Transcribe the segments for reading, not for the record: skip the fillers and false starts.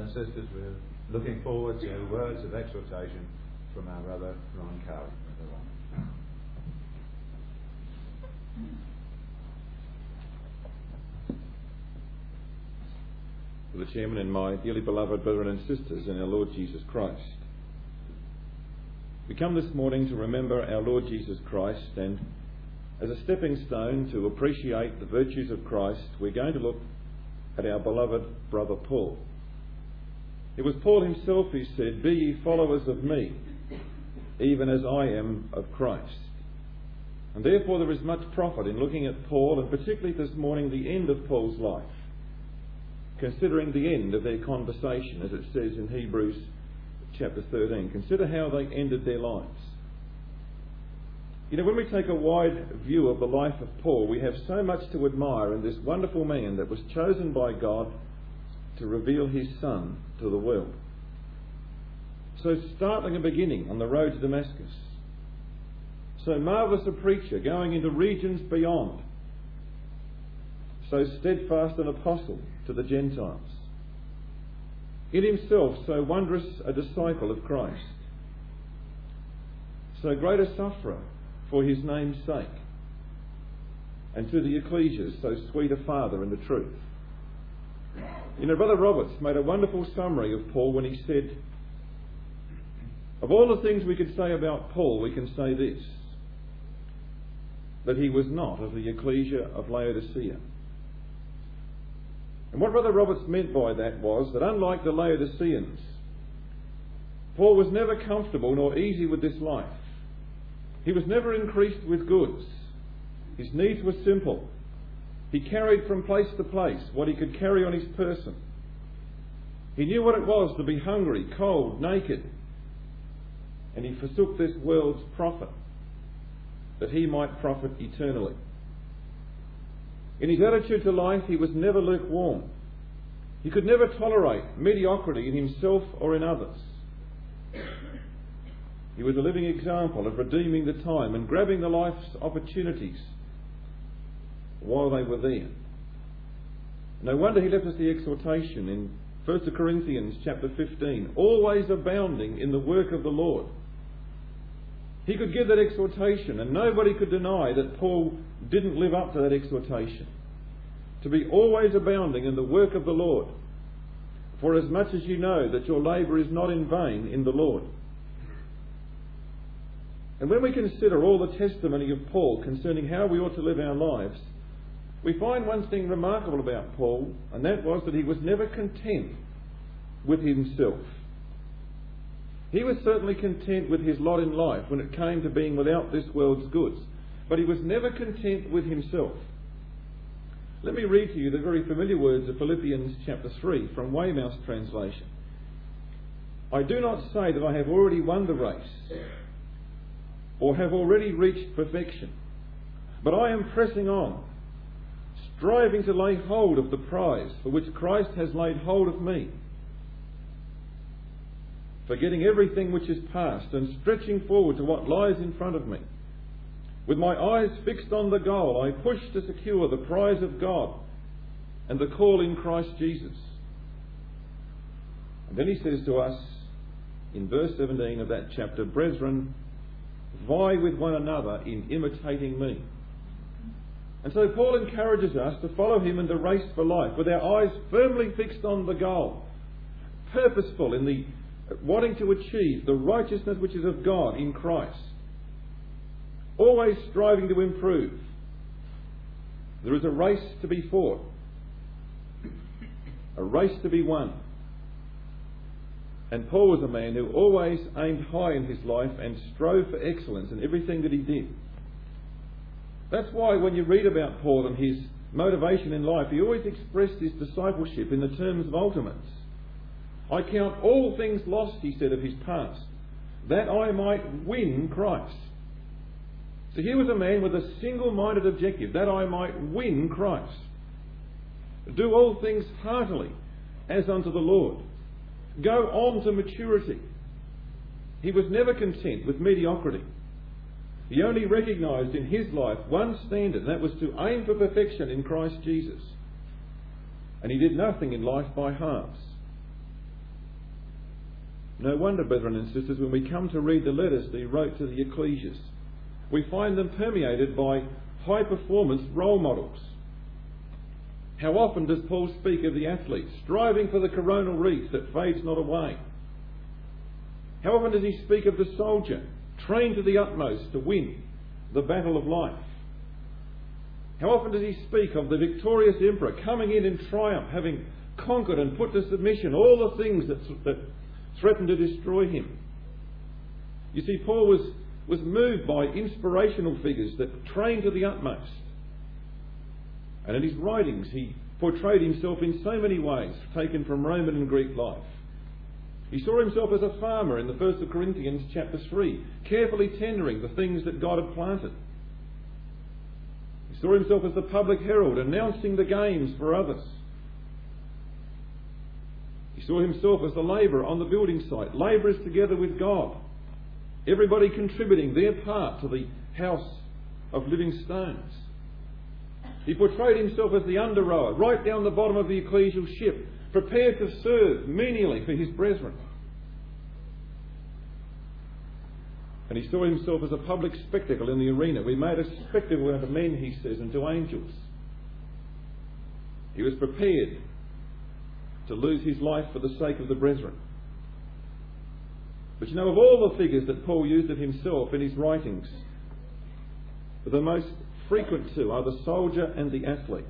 and sisters, we're looking forward to words of exhortation from our brother Ron Cowan. For the Chairman and my dearly beloved brethren and sisters in our Lord Jesus Christ. We come this morning to remember our Lord Jesus Christ, and as a stepping stone to appreciate the virtues of Christ, we're going to look at our beloved brother Paul. It was Paul himself who said, "Be ye followers of me, even as I am of Christ." And therefore there is much profit in looking at Paul, and particularly this morning the end of Paul's life, considering the end of their conversation, as it says in Hebrews chapter 13. Consider how they ended their lives. You know, when we take a wide view of the life of Paul, we have so much to admire in this wonderful man that was chosen by God to reveal his Son to the world. So startling a beginning on the road to Damascus. So marvellous a preacher going into regions beyond. So steadfast an apostle to the Gentiles. In himself so wondrous a disciple of Christ. So great a sufferer for his name's sake. And to the ecclesias so sweet a father in the truth. You know, Brother Roberts made a wonderful summary of Paul when he said, of all the things we could say about Paul, we can say this: that he was not of the ecclesia of Laodicea. And what Brother Roberts meant by that was that unlike the Laodiceans, Paul was never comfortable nor easy with this life. He was never increased with goods. His needs were simple. He carried from place to place what he could carry on his person. He knew what it was to be hungry, cold, naked. And he forsook this world's profit, that he might profit eternally. In his attitude to life, he was never lukewarm. He could never tolerate mediocrity in himself or in others. He was a living example of redeeming the time and grabbing the life's opportunities while they were there. No wonder he left us the exhortation in 1 Corinthians chapter 15, always abounding in the work of the Lord. He could give that exhortation, and nobody could deny that Paul didn't live up to that exhortation. To be always abounding in the work of the Lord, for as much as you know that your labour is not in vain in the Lord. And when we consider all the testimony of Paul concerning how we ought to live our lives, we find one thing remarkable about Paul, and that was that he was never content with himself. He was certainly content with his lot in life when it came to being without this world's goods, but he was never content with himself. Let me read to you the very familiar words of Philippians chapter 3 from Weymouth's translation. "I do not say that I have already won the race or have already reached perfection, but I am pressing on, striving to lay hold of the prize for which Christ has laid hold of me. Forgetting everything which is past and stretching forward to what lies in front of me. With my eyes fixed on the goal, I push to secure the prize of God and the call in Christ Jesus." And then he says to us in verse 17 of that chapter, "Brethren, vie with one another in imitating me." And so Paul encourages us to follow him in the race for life with our eyes firmly fixed on the goal, purposeful in the wanting to achieve the righteousness which is of God in Christ, always striving to improve. There is a race to be fought, a race to be won. And Paul was a man who always aimed high in his life and strove for excellence in everything that he did. That's why when you read about Paul and his motivation in life, he always expressed his discipleship in the terms of ultimates. "I count all things lost," he said of his past, "that I might win Christ." So here was a man with a single-minded objective, that I might win Christ. Do all things heartily, as unto the Lord. Go on to maturity. He was never content with mediocrity. He only recognised in his life one standard, and that was to aim for perfection in Christ Jesus. And he did nothing in life by halves. No wonder, brethren and sisters, when we come to read the letters that he wrote to the ecclesias, we find them permeated by high-performance role models. How often does Paul speak of the athlete, striving for the coronal wreath that fades not away? How often does he speak of the soldier, trained to the utmost to win the battle of life? How often does he speak of the victorious emperor coming in triumph, having conquered and put to submission all the things that threatened to destroy him? You see, Paul was moved by inspirational figures that trained to the utmost. And in his writings he portrayed himself in so many ways, taken from Roman and Greek life. He saw himself as a farmer in the 1st of Corinthians chapter 3, carefully tendering the things that God had planted. He saw himself as the public herald, announcing the games for others. He saw himself as the labourer on the building site, labourers together with God, everybody contributing their part to the house of living stones. He portrayed himself as the under-rower, right down the bottom of the ecclesial ship, prepared to serve menially for his brethren. And he saw himself as a public spectacle in the arena. We made a spectacle out of men, he says, and to angels. He was prepared to lose his life for the sake of the brethren. But you know, of all the figures that Paul used of himself in his writings, the most frequent two are the soldier and the athlete.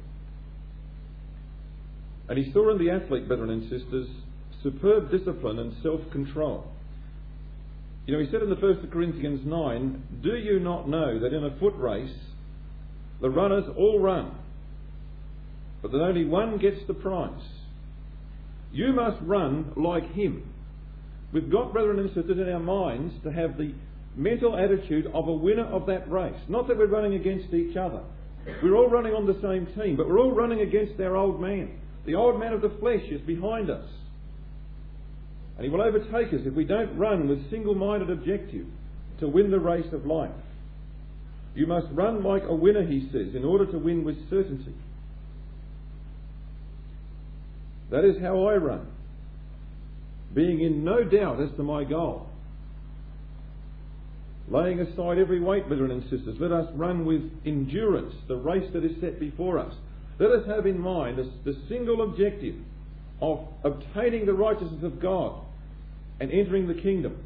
And he saw in the athlete, brethren and sisters, superb discipline and self-control. You know, he said in the 1st of Corinthians 9, "Do you not know that in a foot race the runners all run, but that only one gets the prize? You must run like him." We've got, brethren and sisters, in our minds to have the mental attitude of a winner of that race. Not that we're running against each other. We're all running on the same team, but we're all running against our old man. The old man of the flesh is behind us. And he will overtake us if we don't run with single-minded objective to win the race of life. You must run like a winner, he says, in order to win with certainty. That is how I run, being in no doubt as to my goal. Laying aside every weight, brethren and sisters, let us run with endurance the race that is set before us. Let us have in mind the single objective of obtaining the righteousness of God and entering the kingdom,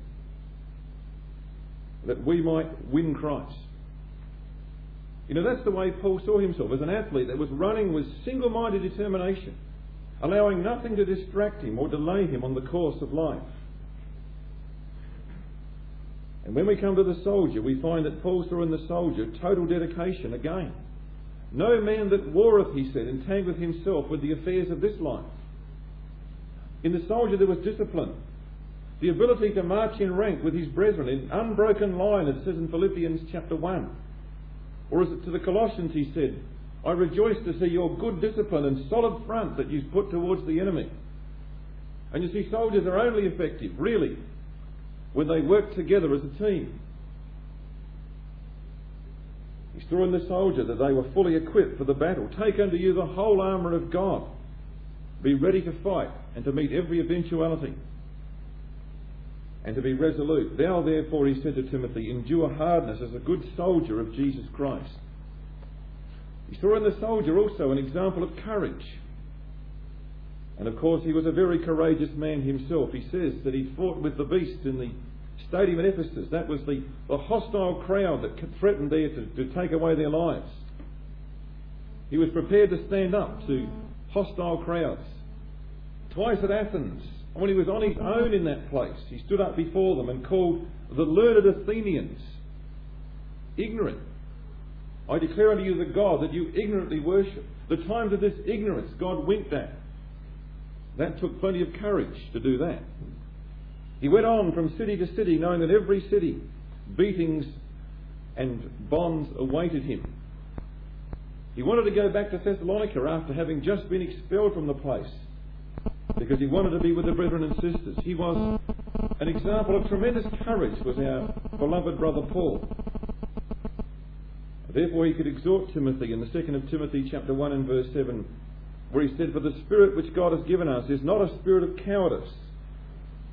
that we might win Christ. You know, that's the way Paul saw himself, as an athlete that was running with single-minded determination, allowing nothing to distract him or delay him on the course of life. And when we come to the soldier, we find that Paul saw in the soldier total dedication again. No man that warreth, he said, entangleth himself with the affairs of this life. In the soldier there was discipline, the ability to march in rank with his brethren in unbroken line, as it says in Philippians chapter 1. Or as to the Colossians he said, "I rejoice to see your good discipline and solid front that you've put towards the enemy." And you see, soldiers are only effective, really, when they work together as a team. He saw in the soldier that they were fully equipped for the battle. "Take unto you the whole armour of God. Be ready to fight and to meet every eventuality, and to be resolute. Thou therefore," he said to Timothy, "endure hardness as a good soldier of Jesus Christ." He saw in the soldier also an example of courage. And of course he was a very courageous man himself. He says that he fought with the beast in the stadium at Ephesus. That was the hostile crowd that threatened there to take away their lives. He was prepared to stand up to hostile crowds. Twice at Athens, when he was on his own in that place, he stood up before them and called the learned Athenians ignorant. "I declare unto you the God that you ignorantly worship." The times of this ignorance God winked at. That took plenty of courage to do that. He went on from city to city, knowing that every city beatings and bonds awaited him. He wanted to go back to Thessalonica after having just been expelled from the place, because he wanted to be with the brethren and sisters. He was an example of tremendous courage, was our beloved brother Paul. Therefore he could exhort Timothy in the 2nd of Timothy chapter 1 and verse 7, where he said, "For the spirit which God has given us is not a spirit of cowardice,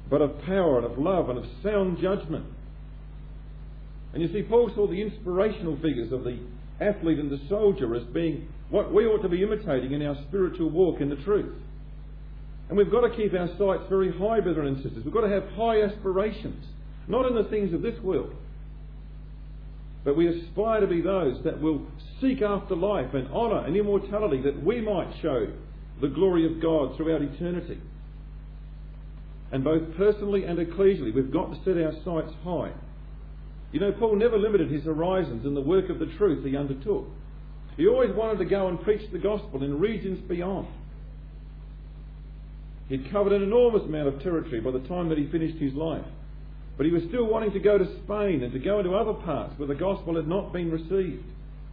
but of power and of love and of sound judgment. And you see, Paul saw the inspirational figures of the athlete and the soldier as being what we ought to be imitating in our spiritual walk in the truth. And we've got to keep our sights very high, brethren and sisters. We've got to have high aspirations, not in the things of this world, but we aspire to be those that will seek after life and honour and immortality, that we might show the glory of God throughout eternity. And both personally and ecclesially, we've got to set our sights high. You know, Paul never limited his horizons in the work of the truth he undertook. He always wanted to go and preach the gospel in regions beyond. He'd covered an enormous amount of territory by the time that he finished his life. But he was still wanting to go to Spain and to go into other parts where the gospel had not been received.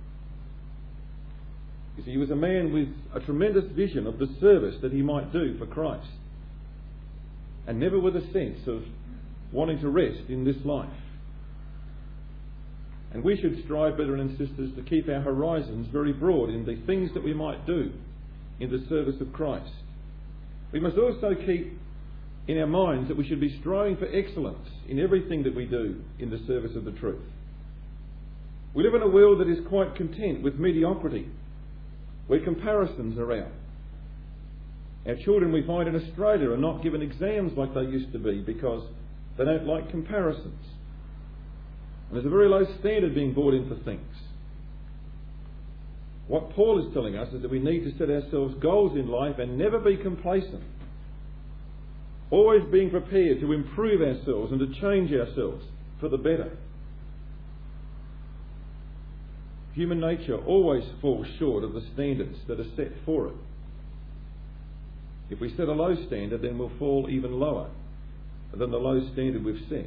You see, he was a man with a tremendous vision of the service that he might do for Christ, and never with a sense of wanting to rest in this life. And we should strive, brethren and sisters, to keep our horizons very broad in the things that we might do in the service of Christ. We must also keep in our minds that we should be striving for excellence in everything that we do in the service of the truth. We live in a world that is quite content with mediocrity, where comparisons are out. Our children, we find in Australia, are not given exams like they used to be because they don't like comparisons. And there's a very low standard being brought in for things. What Paul is telling us is that we need to set ourselves goals in life and never be complacent. Always being prepared to improve ourselves and to change ourselves for the better. Human nature always falls short of the standards that are set for it. If we set a low standard, then we'll fall even lower than the low standard we've set.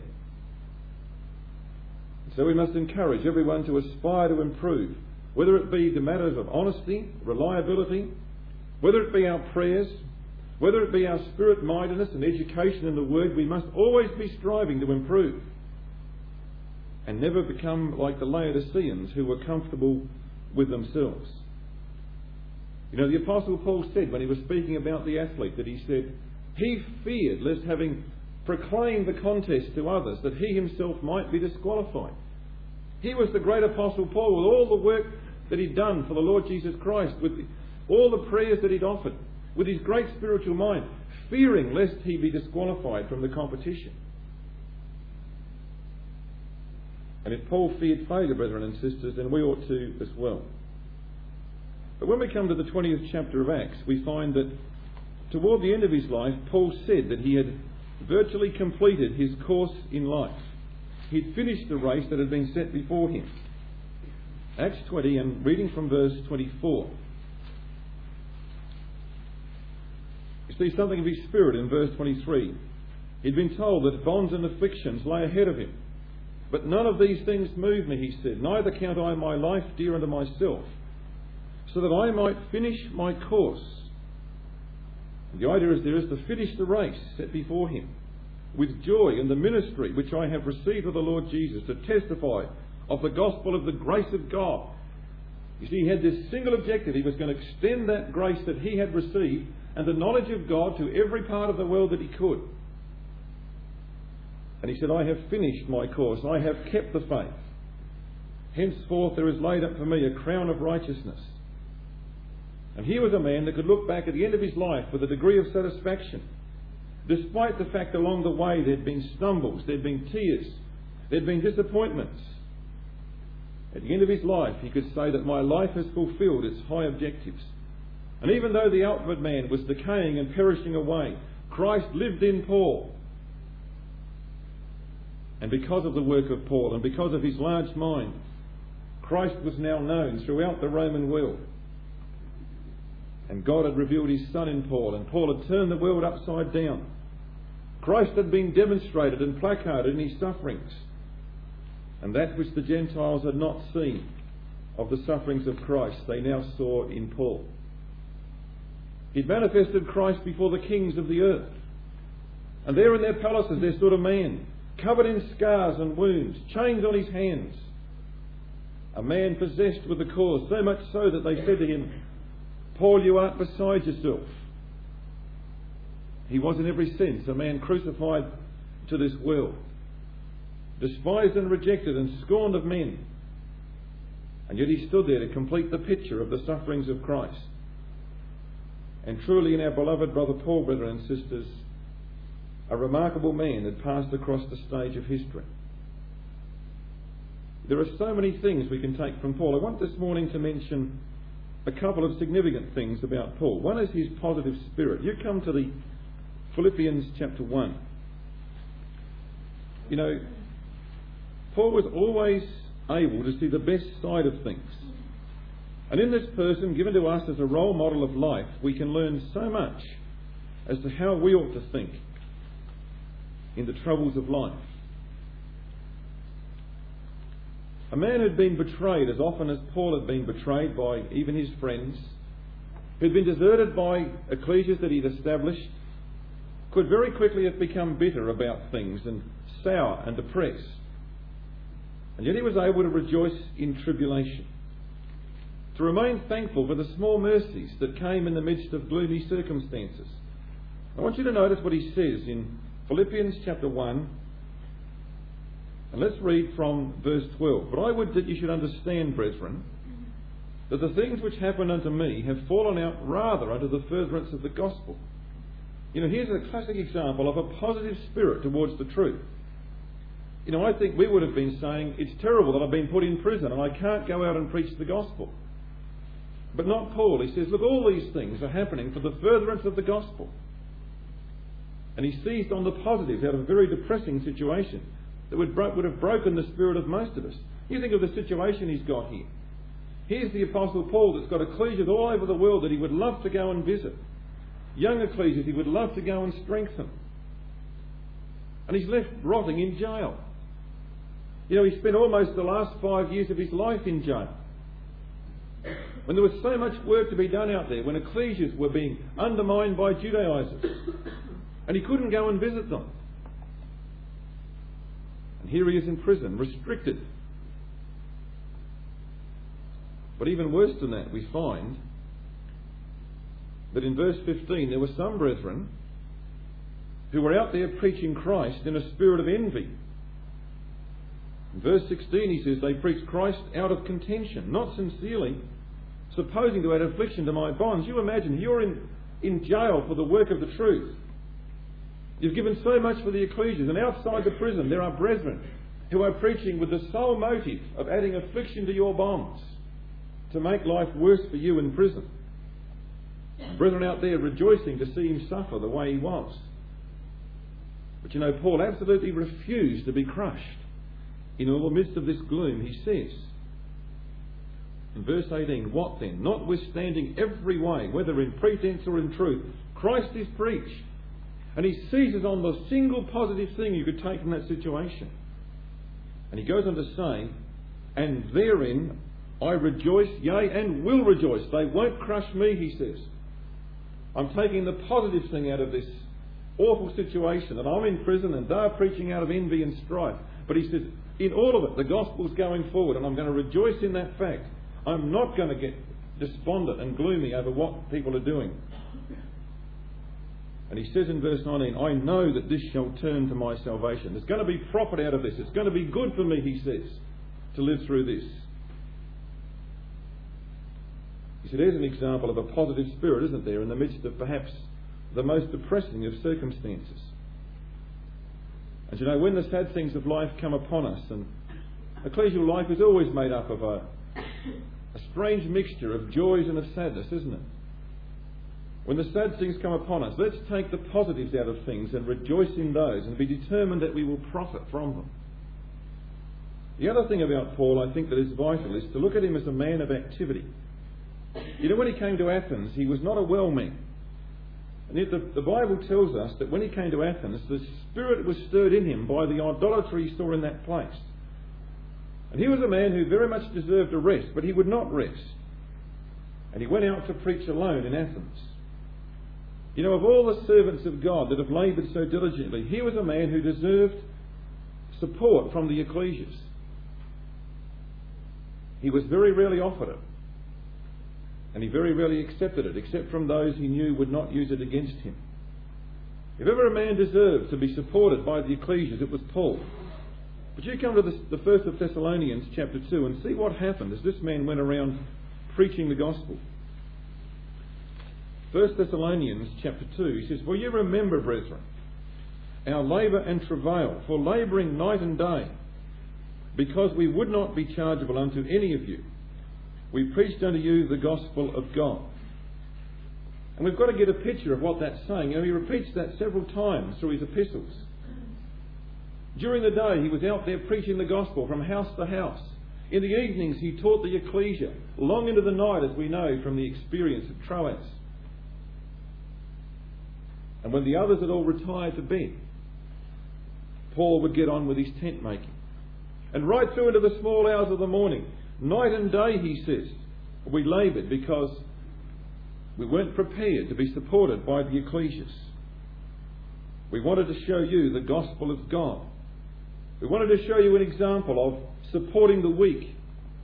So we must encourage everyone to aspire to improve, whether it be the matters of honesty, reliability, whether it be our prayers, whether it be our spirit-mindedness and education in the Word. We must always be striving to improve and never become like the Laodiceans who were comfortable with themselves. You know, the Apostle Paul said when he was speaking about the athlete, that he said he feared lest, having proclaimed the contest to others, that he himself might be disqualified. He was the great Apostle Paul, with all the work that he'd done for the Lord Jesus Christ, with all the prayers that he'd offered, with his great spiritual mind, fearing lest he be disqualified from the competition. And if Paul feared failure, brethren and sisters, then we ought to as well. But when we come to the 20th chapter of Acts, we find that toward the end of his life, Paul said that he had virtually completed his course in life. He'd finished the race that had been set before him. Acts 20, and reading from verse 24. You see something of his spirit in verse 23. He'd been told that bonds and afflictions lay ahead of him. But none of these things move me, he said. Neither count I my life dear unto myself, so that I might finish my course. And the idea is there is to finish the race set before him with joy in the ministry which I have received of the Lord Jesus, to testify of the gospel of the grace of God. You see, he had this single objective. He was going to extend that grace that he had received and the knowledge of God to every part of the world that he could. And he said, I have finished my course. I have kept the faith. Henceforth there is laid up for me a crown of righteousness. And here was a man that could look back at the end of his life with a degree of satisfaction, despite the fact along the way there'd been stumbles, there'd been tears, there'd been disappointments. At the end of his life, he could say that my life has fulfilled its high objectives. And even though the outward man was decaying and perishing away, Christ lived in Paul. And because of the work of Paul and because of his large mind, Christ was now known throughout the Roman world. And God had revealed his Son in Paul, and Paul had turned the world upside down. Christ had been demonstrated and placarded in his sufferings. And that which the Gentiles had not seen of the sufferings of Christ, they now saw in Paul. He'd manifested Christ before the kings of the earth. And there in their palaces there stood a man, covered in scars and wounds, chains on his hands. A man possessed with the cause, so much so that they said to him, Paul, you aren't beside yourself. He was in every sense a man crucified to this world, despised and rejected and scorned of men. And yet he stood there to complete the picture of the sufferings of Christ. And truly in our beloved brother Paul, brethren and sisters, a remarkable man had passed across the stage of history. There are so many things we can take from Paul. I want this morning to mention a couple of significant things about Paul. One is his positive spirit. You come to the Philippians chapter 1. You know, Paul was always able to see the best side of things. And in this person, given to us as a role model of life, we can learn so much as to how we ought to think in the troubles of life. A man who'd been betrayed as often as Paul had been betrayed by even his friends, who'd been deserted by ecclesias that he'd established, could very quickly have become bitter about things and sour and depressed. And yet he was able to rejoice in tribulation, to remain thankful for the small mercies that came in the midst of gloomy circumstances. I want you to notice what he says in Philippians chapter 1, and let's read from verse 12. But I would that you should understand, brethren, that the things which happened unto me have fallen out rather unto the furtherance of the gospel. You know, here's a classic example of a positive spirit towards the truth. You know, I think we would have been saying, it's terrible that I've been put in prison and I can't go out and preach the gospel. But not Paul. He says, look, all these things are happening for the furtherance of the gospel. And he seized on the positives out of a very depressing situation that would have broken the spirit of most of us. You think of the situation he's got here. Here's the Apostle Paul that's got ecclesias all over the world that he would love to go and visit. Young ecclesias he would love to go and strengthen. And he's left rotting in jail. You know, he spent almost the last 5 years of his life in jail. When there was so much work to be done out there, when ecclesias were being undermined by Judaizers, and he couldn't go and visit them. And here he is in prison, restricted. But even worse than that, we find that in verse 15 there were some brethren who were out there preaching Christ in a spirit of envy. In verse 16 he says, they preached Christ out of contention, not sincerely, supposing to add affliction to my bonds. You imagine, you're in jail for the work of the truth. You've given so much for the ecclesias, and outside the prison there are brethren who are preaching with the sole motive of adding affliction to your bonds, to make life worse for you in prison. Brethren out there rejoicing to see him suffer the way he was. But you know, Paul absolutely refused to be crushed. In all the midst of this gloom, he says, in verse 18, what then? Notwithstanding every way, whether in pretense or in truth, Christ is preached. And he seizes on the single positive thing you could take from that situation. And he goes on to say, and therein I rejoice, yea, and will rejoice. They won't crush me, he says. I'm taking the positive thing out of this awful situation, that I'm in prison and they're preaching out of envy and strife. But he says, in all of it, the gospel's going forward, and I'm going to rejoice in that fact. I'm not going to get despondent and gloomy over what people are doing. And he says in verse 19, I know that this shall turn to my salvation. There's going to be profit out of this. It's going to be good for me, he says, to live through this. He said, there's an example of a positive spirit, isn't there, in the midst of perhaps the most depressing of circumstances. And you know, when the sad things of life come upon us, and ecclesial life is always made up of a strange mixture of joys and of sadness, isn't it? When the sad things come upon us, let's take the positives out of things and rejoice in those and be determined that we will profit from them. The other thing about Paul I think that is vital is to look at him as a man of activity. You know, when he came to Athens, he was not a well man. And yet the Bible tells us that when he came to Athens, the spirit was stirred in him by the idolatry he saw in that place. And he was a man who very much deserved a rest, but he would not rest. And he went out to preach alone in Athens. You know, of all the servants of God that have laboured so diligently, he was a man who deserved support from the ecclesias. He was very rarely offered it. And he very rarely accepted it, except from those he knew would not use it against him. If ever a man deserved to be supported by the ecclesias, it was Paul. But you come to the 1st of Thessalonians chapter 2 and see what happened as this man went around preaching the gospel. 1 Thessalonians chapter 2, he says, "For you remember, brethren, our labour and travail, for labouring night and day, because we would not be chargeable unto any of you. We preached unto you the gospel of God." And we've got to get a picture of what that's saying. He repeats that several times through his epistles. During the day, he was out there preaching the gospel from house to house. In the evenings, he taught the ecclesia, long into the night, as we know from the experience of Troas. And when the others had all retired to bed, Paul would get on with his tent making. And right through into the small hours of the morning, night and day, he says, we laboured because we weren't prepared to be supported by the ecclesias. We wanted to show you the gospel of God. We wanted to show you an example of supporting the weak.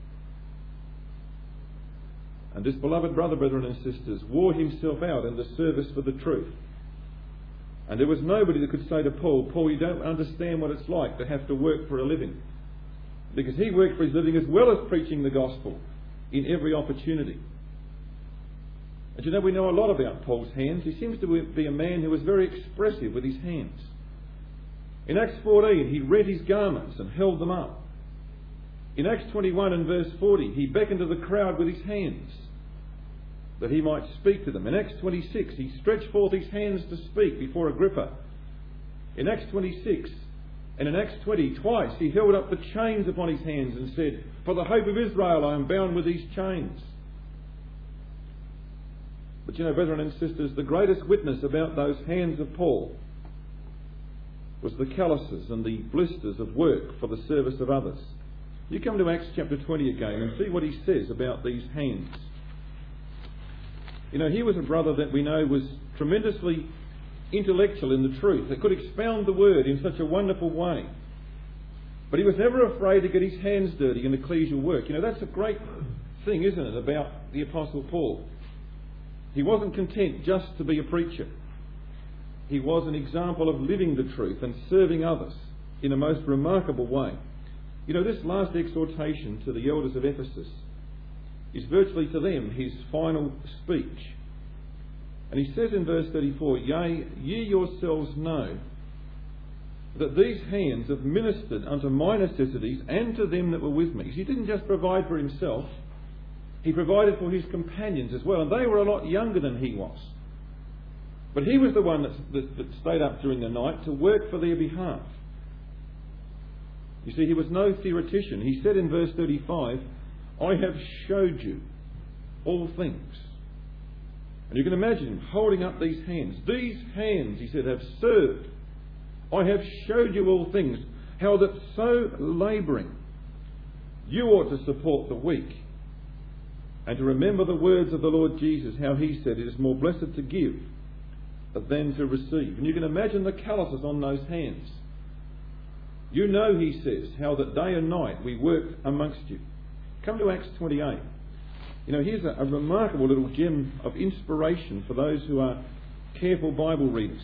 And this beloved brother, brethren and sisters, wore himself out in the service for the truth. And there was nobody that could say to Paul, "Paul, you don't understand what it's like to have to work for a living." Because he worked for his living as well as preaching the gospel in every opportunity. And you know, we know a lot about Paul's hands. He seems to be a man who was very expressive with his hands. In Acts 14, he rent his garments and held them up. In Acts 21 and verse 40, he beckoned to the crowd with his hands that he might speak to them. In Acts 26, he stretched forth his hands to speak before Agrippa. In Acts 26 and in Acts 20, twice he held up the chains upon his hands and said, "For the hope of Israel I am bound with these chains." But you know, brethren and sisters, the greatest witness about those hands of Paul was the calluses and the blisters of work for the service of others. You come to Acts chapter 20 again and see what he says about these hands. You know, he was a brother that we know was tremendously intellectual in the truth, that could expound the word in such a wonderful way. But he was never afraid to get his hands dirty in ecclesial work. You know, that's a great thing, isn't it, about the Apostle Paul? He wasn't content just to be a preacher. He was an example of living the truth and serving others in a most remarkable way. You know, this last exhortation to the elders of Ephesus is virtually to them his final speech. And he says in verse 34, "Yea, ye yourselves know that these hands have ministered unto my necessities and to them that were with me." He didn't just provide for himself, he provided for his companions as well. And they were a lot younger than he was. But he was the one that stayed up during the night to work for their behalf. You see, he was no theoretician. He said in verse 35, "I have showed you all things." And you can imagine him holding up these hands. "These hands," he said, "have served. I have showed you all things, how that so labouring you ought to support the weak, and to remember the words of the Lord Jesus, how he said, it is more blessed to give than to receive." And you can imagine the calluses on those hands. "You know," he says, "how that day and night we worked amongst you." Come to Acts 28. You know, here's a remarkable little gem of inspiration for those who are careful Bible readers.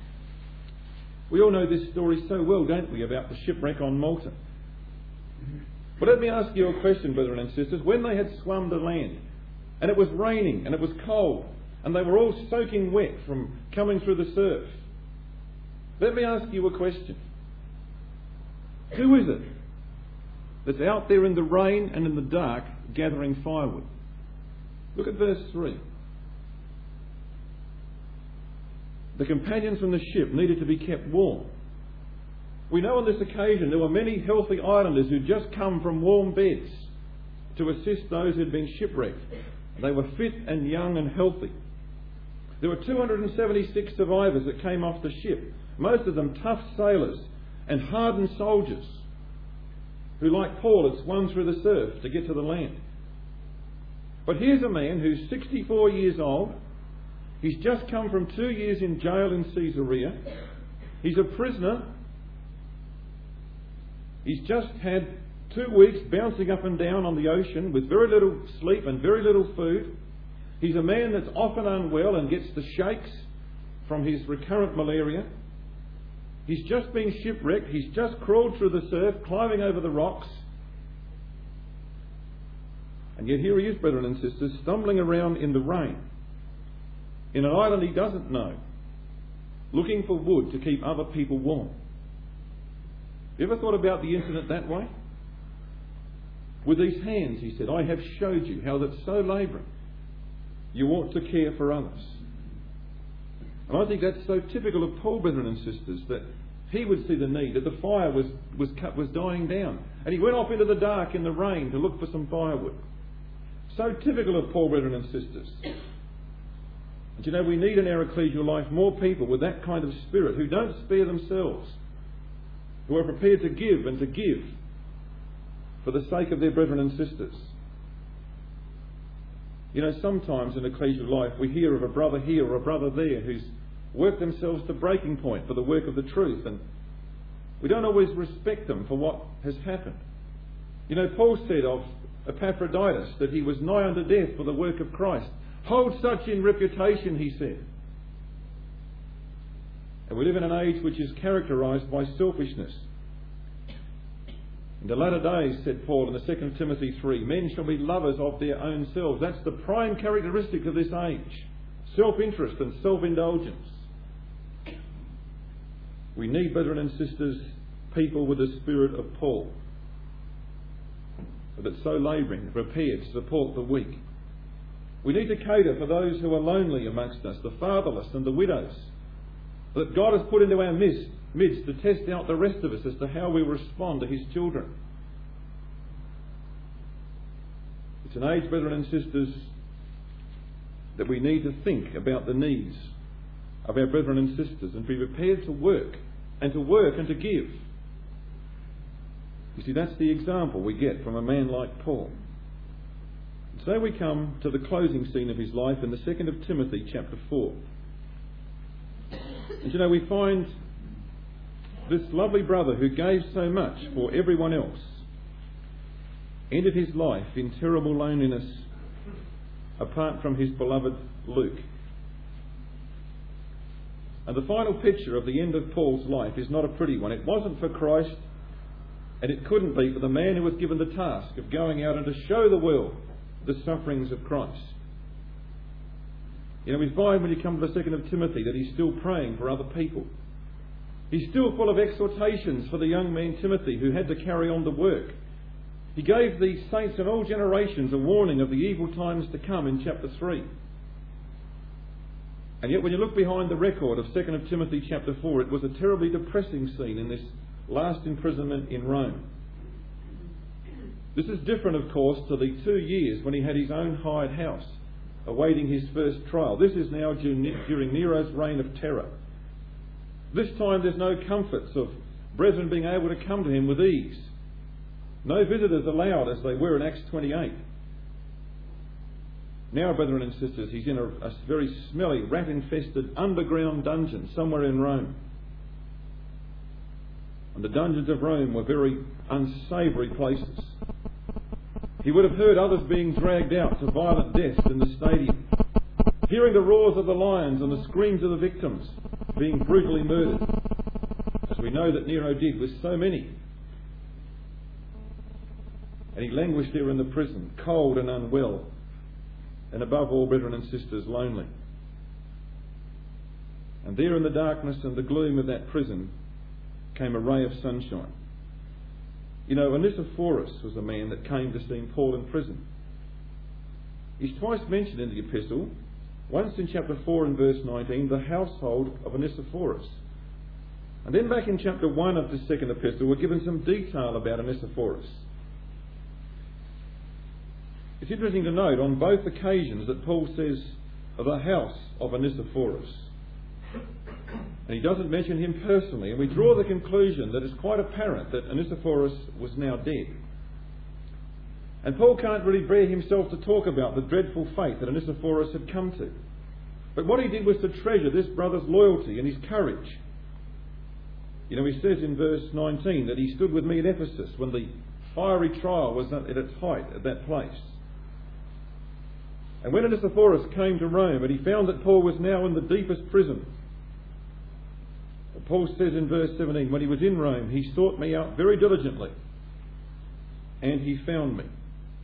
We all know this story so well, don't we, about the shipwreck on Malta. But let me ask you a question, brethren and sisters. When they had swum to land, and it was raining, and it was cold, and they were all soaking wet from coming through the surf, let me ask you a question. Who is it that's out there in the rain and in the dark gathering firewood? Look at verse 3. The companions from the ship needed to be kept warm. We know on this occasion there were many healthy islanders who'd just come from warm beds to assist those who'd been shipwrecked. They were fit and young and healthy. There were 276 survivors that came off the ship, most of them tough sailors and hardened soldiers who, like Paul, had swum through the surf to get to the land. But here's a man who's 64 years old. He's just come from 2 years in jail in Caesarea. He's a prisoner. He's just had 2 weeks bouncing up and down on the ocean with very little sleep and very little food. He's a man that's often unwell and gets the shakes. from his recurrent malaria. He's just been shipwrecked. He's just crawled through the surf, climbing over the rocks. And yet here he is, brethren and sisters, stumbling around in the rain, in an island he doesn't know, looking for wood to keep other people warm. You ever thought about the incident that way? With these hands, he said, I have showed you how that so labouring you ought to care for others. And I think that's so typical of Paul, brethren and sisters, that he would see the need, that the fire was dying down. And he went off into the dark in the rain to look for some firewood. So typical of Paul, brethren and sisters. And you know, we need in our ecclesial life more people with that kind of spirit, who don't spare themselves, who are prepared to give and to give for the sake of their brethren and sisters. You know, sometimes in ecclesial life we hear of a brother here or a brother there who's worked themselves to breaking point for the work of the truth, and we don't always respect them for what has happened. You know, Paul said of Epaphroditus that he was nigh unto death for the work of Christ. Hold such in reputation, he said. And we live in an age which is characterised by selfishness. In the latter days, said Paul in the 2 Timothy 3, men shall be lovers of their own selves. That's the prime characteristic of this age. Self-interest and self-indulgence. We need, brethren and sisters, people with the spirit of Paul, that's so labouring, prepared to support the weak. We need to cater for those who are lonely amongst us, the fatherless and the widows, that God has put into our midst to test out the rest of us as to how we respond to his children. It's an age, brethren and sisters, that we need to think about the needs of our brethren and sisters and be prepared to work and to give. You see, that's the example we get from a man like Paul. So we come to the closing scene of his life in the 2nd of Timothy chapter 4. And you know, we find this lovely brother who gave so much for everyone else ended his life in terrible loneliness apart from his beloved Luke. And the final picture of the end of Paul's life is not a pretty one. It wasn't for Christ, and it couldn't be for the man who was given the task of going out and to show the world the sufferings of Christ. You know, we find when you come to the 2nd of Timothy that he's still praying for other people. He's still full of exhortations for the young man Timothy who had to carry on the work. He gave the saints in all generations a warning of the evil times to come in chapter 3. And yet when you look behind the record of 2nd of Timothy chapter 4, it was a terribly depressing scene in this last imprisonment in Rome. This is different, of course, to the 2 years when he had his own hired house, awaiting his first trial. This is now during Nero's reign of terror. This time there's no comforts of brethren being able to come to him with ease. No visitors allowed as they were in Acts 28. Now, brethren and sisters, he's in a very smelly, rat-infested underground dungeon somewhere in Rome. And the dungeons of Rome were very unsavoury places. He would have heard others being dragged out to violent deaths in the stadium, hearing the roars of the lions and the screams of the victims being brutally murdered, as we know that Nero did with so many. And he languished there in the prison, cold and unwell, and above all, brethren and sisters, lonely. And there in the darkness and the gloom of that prison came a ray of sunshine. You know, Onesiphorus was a man that came to see Paul in prison. He's twice mentioned in the epistle, once in chapter 4 and verse 19, the household of Onesiphorus. And then back in chapter 1 of the 2nd epistle, we're given some detail about Onesiphorus. It's interesting to note on both occasions that Paul says the house of Onesiphorus. And he doesn't mention him personally, and we draw the conclusion that it's quite apparent that Onesiphorus was now dead. And Paul can't really bear himself to talk about the dreadful fate that Onesiphorus had come to. But what he did was to treasure this brother's loyalty and his courage. You know, he says in verse 19 that he stood with me at Ephesus when the fiery trial was at its height at that place. And when Onesiphorus came to Rome and he found that Paul was now in the deepest prison, Paul says in verse 17, when he was in Rome, he sought me out very diligently, and he found me.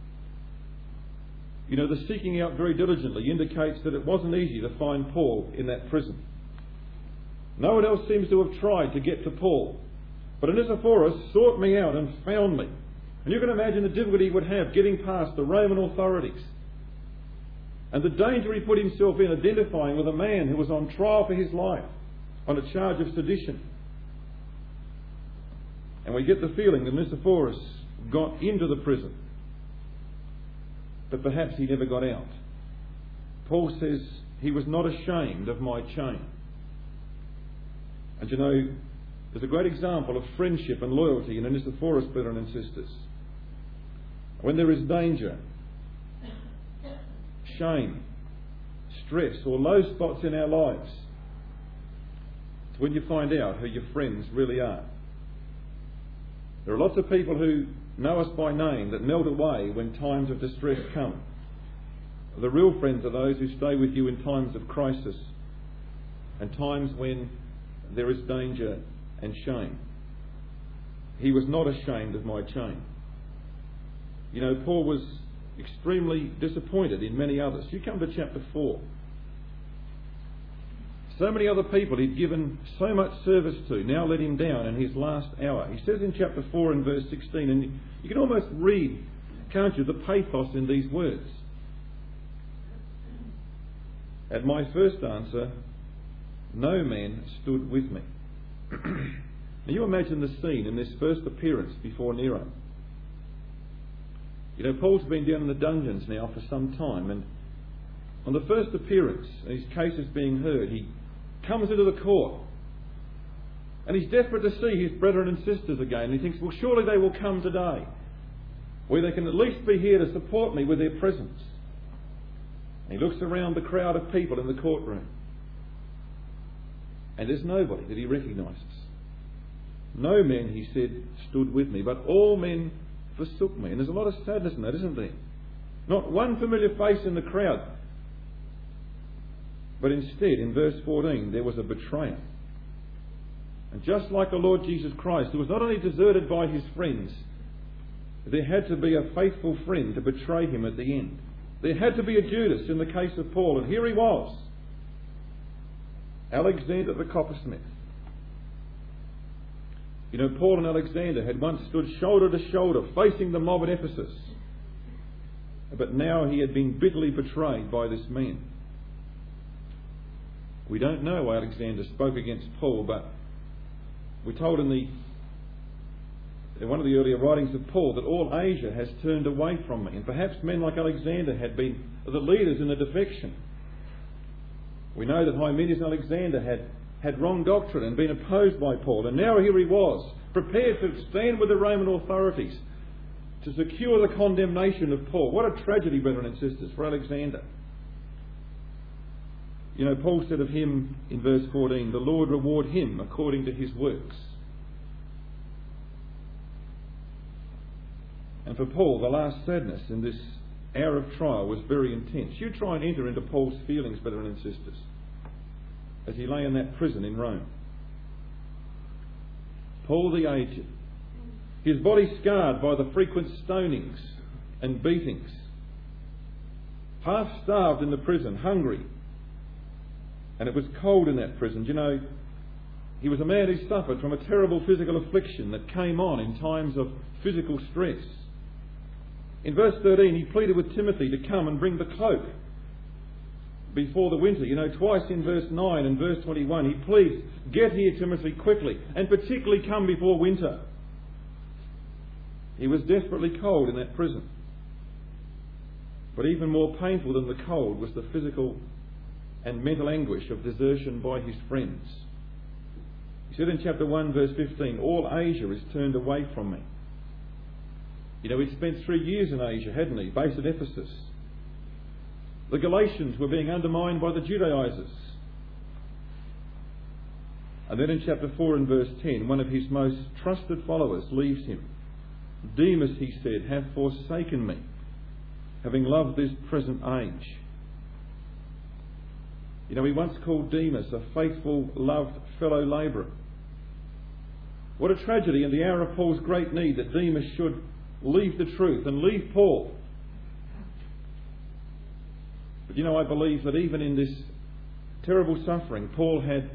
You know, the seeking out very diligently indicates that it wasn't easy to find Paul in that prison. No one else seems to have tried to get to Paul, but Onesiphorus sought me out and found me. And you can imagine the difficulty he would have getting past the Roman authorities, and the danger he put himself in identifying with a man who was on trial for his life on a charge of sedition. And we get the feeling that Onesiphorus got into the prison, but perhaps he never got out. Paul says he was not ashamed of my chain. And you know, there's a great example of friendship and loyalty in Onesiphorus, brethren and sisters. When there is danger, shame, stress, or low spots in our lives, it's when you find out who your friends really are. There are lots of people who know us by name that melt away when times of distress come. The real friends are those who stay with you in times of crisis and times when there is danger and shame. He was not ashamed of my chain. You know, Paul was extremely disappointed in many others. You come to chapter 4. So many other people he'd given so much service to now let him down in his last hour. He says in chapter 4 and verse 16, and you can almost read, can't you, the pathos in these words. At my first answer, no man stood with me. Now you imagine the scene in this first appearance before Nero. You know, Paul's been down in the dungeons now for some time, and on the first appearance, his case is being heard, he comes into the court, and he's desperate to see his brethren and sisters again. And he thinks, well, surely they will come today, where they can at least be here to support me with their presence. And he looks around the crowd of people in the courtroom, and there's nobody that he recognises. No men, he said, stood with me, but all men forsook me. And there's a lot of sadness in that, isn't there? Not one familiar face in the crowd. But instead, in verse 14, there was a betrayer. And just like the Lord Jesus Christ, who was not only deserted by his friends, there had to be a faithful friend to betray him at the end. There had to be a Judas in the case of Paul, and here he was, Alexander the coppersmith. You know, Paul and Alexander had once stood shoulder to shoulder facing the mob at Ephesus, but now he had been bitterly betrayed by this man. We don't know why Alexander spoke against Paul, but we're told in one of the earlier writings of Paul that all Asia has turned away from me, and perhaps men like Alexander had been the leaders in the defection. We know that Hymenaeus and Alexander had wrong doctrine and been opposed by Paul, and now here he was, prepared to stand with the Roman authorities to secure the condemnation of Paul. What a tragedy, brethren and sisters, for Alexander. You know, Paul said of him in verse 14, the Lord reward him according to his works. And for Paul, the last sadness in this hour of trial was very intense. You try and enter into Paul's feelings, brethren and sisters, as he lay in that prison in Rome. Paul the aged, his body scarred by the frequent stonings and beatings, half starved in the prison, hungry, and it was cold in that prison. You know, he was a man who suffered from a terrible physical affliction that came on in times of physical stress. In verse 13, he pleaded with Timothy to come and bring the cloak before the winter. You know, twice in verse 9 and verse 21, he pleads, get here, Timothy, quickly, and particularly come before winter. He was desperately cold in that prison. But even more painful than the cold was the physical and mental anguish of desertion by his friends. He said in chapter 1 verse 15, all Asia is turned away from me. You know, he'd spent 3 years in Asia, hadn't he, based at Ephesus. The Galatians were being undermined by the Judaizers. And then in chapter 4 and verse 10, one of his most trusted followers leaves him. Demas, he said, hath forsaken me, having loved this present age. You know, he once called Demas a faithful, loved fellow labourer. What a tragedy in the hour of Paul's great need that Demas should leave the truth and leave Paul. But you know, I believe that even in this terrible suffering, Paul had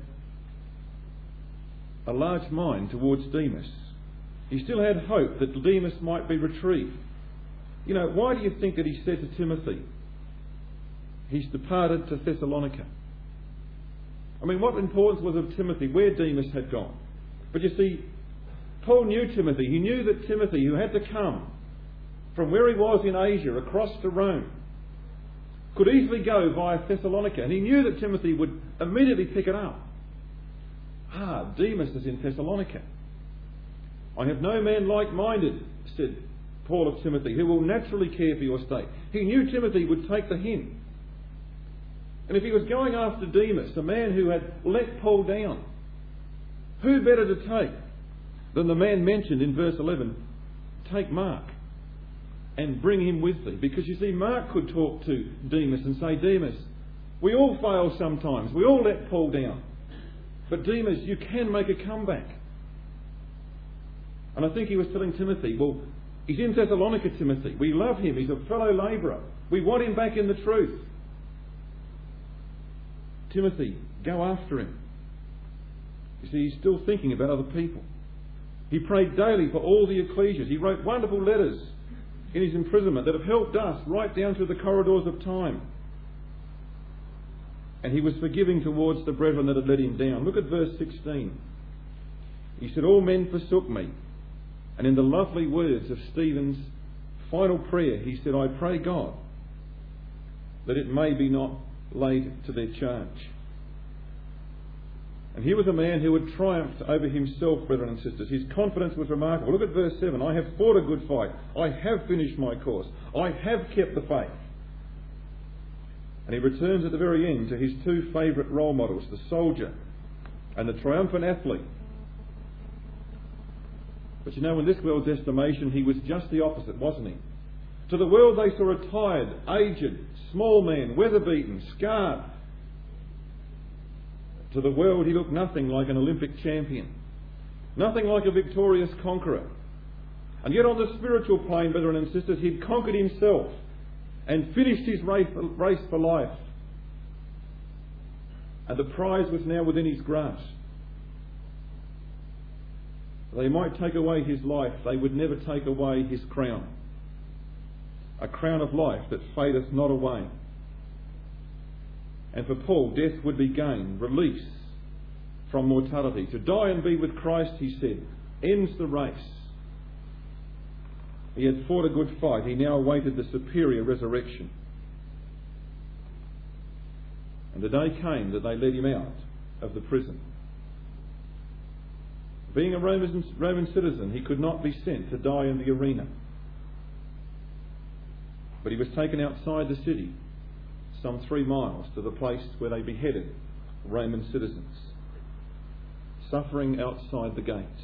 a large mind towards Demas. He still had hope that Demas might be retrieved. You know, why do you think that he said to Timothy, he's departed to Thessalonica? I mean, what importance was of Timothy where Demas had gone? But you see, Paul knew Timothy. He knew that Timothy, who had to come from where he was in Asia across to Rome, could easily go via Thessalonica. And he knew that Timothy would immediately pick it up. Demas is in Thessalonica. I have no man like-minded, said Paul of Timothy, who will naturally care for your state. He knew Timothy would take the hint. And if he was going after Demas, a man who had let Paul down, who better to take than the man mentioned in verse 11? Take Mark and bring him with thee. Because you see, Mark could talk to Demas and say, Demas, we all fail sometimes. We all let Paul down. But Demas, you can make a comeback. And I think he was telling Timothy, well, he's in Thessalonica, Timothy. We love him. He's a fellow labourer. We want him back in the truth. Timothy, go after him. You see, he's still thinking about other people. He prayed daily for all the ecclesias. He wrote wonderful letters in his imprisonment that have helped us right down through the corridors of time. And he was forgiving towards the brethren that had let him down. Look at verse 16. He said, all men forsook me. And in the lovely words of Stephen's final prayer, he said, I pray God that it may be not laid to their charge. And here was a man who had triumphed over himself, brethren and sisters. His confidence was remarkable. Look at verse 7. I have fought a good fight. I have finished my course. I have kept the faith. And he returns at the very end to his two favourite role models, the soldier and the triumphant athlete. But you know, in this world's estimation, he was just the opposite, wasn't he? To the world they saw a tired, aged, small man, weather-beaten, scarred. To the world he looked nothing like an Olympic champion, nothing like a victorious conqueror. And yet on the spiritual plane, brethren and sisters, he'd conquered himself and finished his race for life. And the prize was now within his grasp. They might take away his life, they would never take away his crown. A crown of life that fadeth not away. And for Paul, death would be gain, release from mortality. To die and be with Christ, he said, ends the race. He had fought a good fight. He now awaited the superior resurrection. And the day came that they led him out of the prison. Being a Roman citizen, he could not be sent to die in the arena. But he was taken outside the city, some 3 miles, to the place where they beheaded Roman citizens, suffering outside the gates.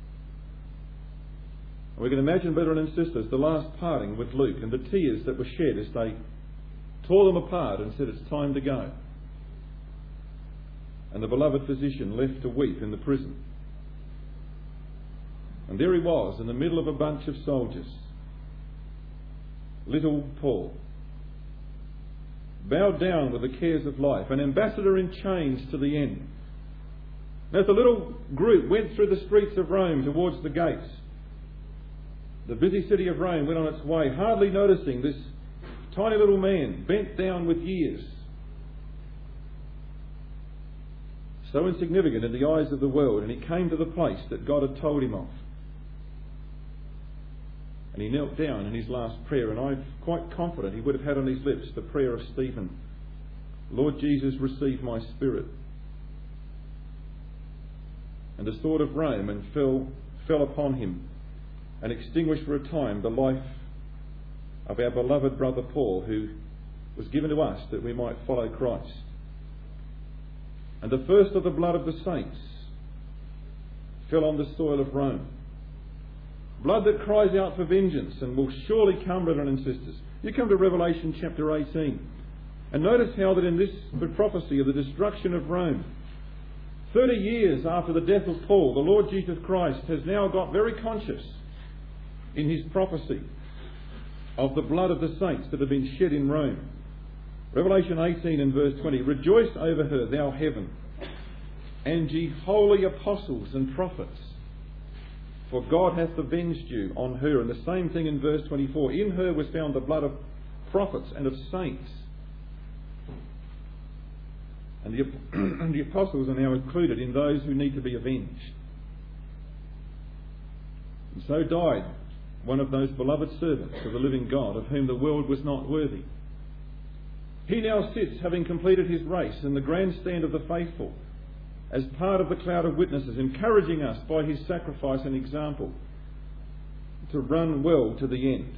And we can imagine, brethren and sisters, the last parting with Luke and the tears that were shed as they tore them apart and said, it's time to go. And the beloved physician left to weep in the prison. And there he was, in the middle of a bunch of soldiers, little Paul, bowed down with the cares of life, an ambassador in chains to the end. Now, as the little group went through the streets of Rome towards the gates, the busy city of Rome went on its way, hardly noticing this tiny little man, bent down with years, so insignificant in the eyes of the world, and he came to the place that God had told him of. And he knelt down in his last prayer, and I'm quite confident he would have had on his lips the prayer of Stephen, Lord Jesus, receive my spirit. And the sword of Rome and fell upon him, and extinguished for a time the life of our beloved brother Paul, who was given to us that we might follow Christ. And the first of the blood of the saints fell on the soil of Rome. Blood that cries out for vengeance and will surely come, brethren and sisters. You come to Revelation chapter 18 and notice how that in this prophecy of the destruction of Rome, 30 years after the death of Paul, the Lord Jesus Christ has now got very conscious in his prophecy of the blood of the saints that have been shed in Rome. Revelation 18 and verse 20, "Rejoice over her, thou heaven, and ye holy apostles and prophets, for God hath avenged you on her." And the same thing in verse 24, "In her was found the blood of prophets and of saints." And the apostles are now included in those who need to be avenged. And so died one of those beloved servants of the living God, of whom the world was not worthy. He now sits, having completed his race, in the grandstand of the faithful, as part of the cloud of witnesses, encouraging us by his sacrifice and example to run well to the end.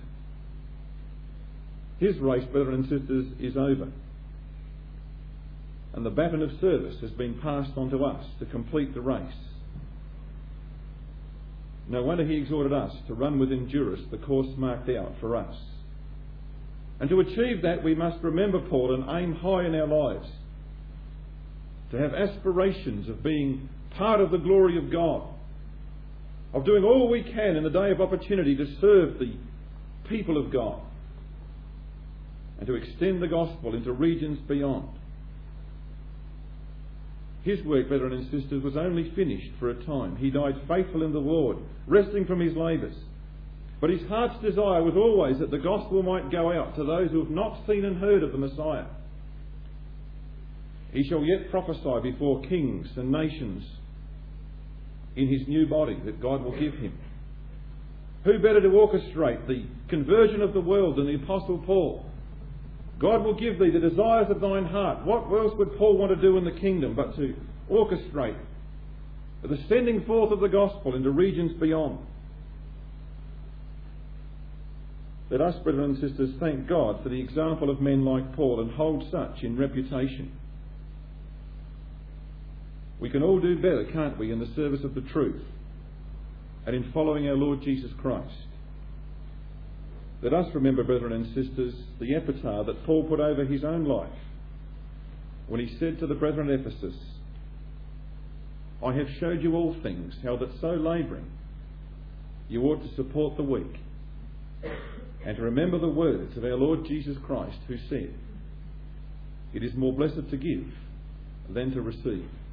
His race, brethren and sisters, is over. And the baton of service has been passed on to us to complete the race. No wonder he exhorted us to run with endurance the course marked out for us. And to achieve that, we must remember Paul and aim high in our lives, to have aspirations of being part of the glory of God, of doing all we can in the day of opportunity to serve the people of God, and to extend the gospel into regions beyond. His work, brethren and sisters, was only finished for a time. He died faithful in the Lord, resting from his labours. But his heart's desire was always that the gospel might go out to those who have not seen and heard of the Messiah. He shall yet prophesy before kings and nations in his new body that God will give him. Who better to orchestrate the conversion of the world than the Apostle Paul? God will give thee the desires of thine heart. What else would Paul want to do in the kingdom but to orchestrate the sending forth of the gospel into regions beyond? Let us, brethren and sisters, thank God for the example of men like Paul and hold such in reputation. We can all do better, can't we, in the service of the truth and in following our Lord Jesus Christ. Let us remember, brethren and sisters, the epitaph that Paul put over his own life when he said to the brethren at Ephesus, "I have showed you all things, how that so labouring you ought to support the weak, and to remember the words of our Lord Jesus Christ, who said, 'It is more blessed to give than to receive.'"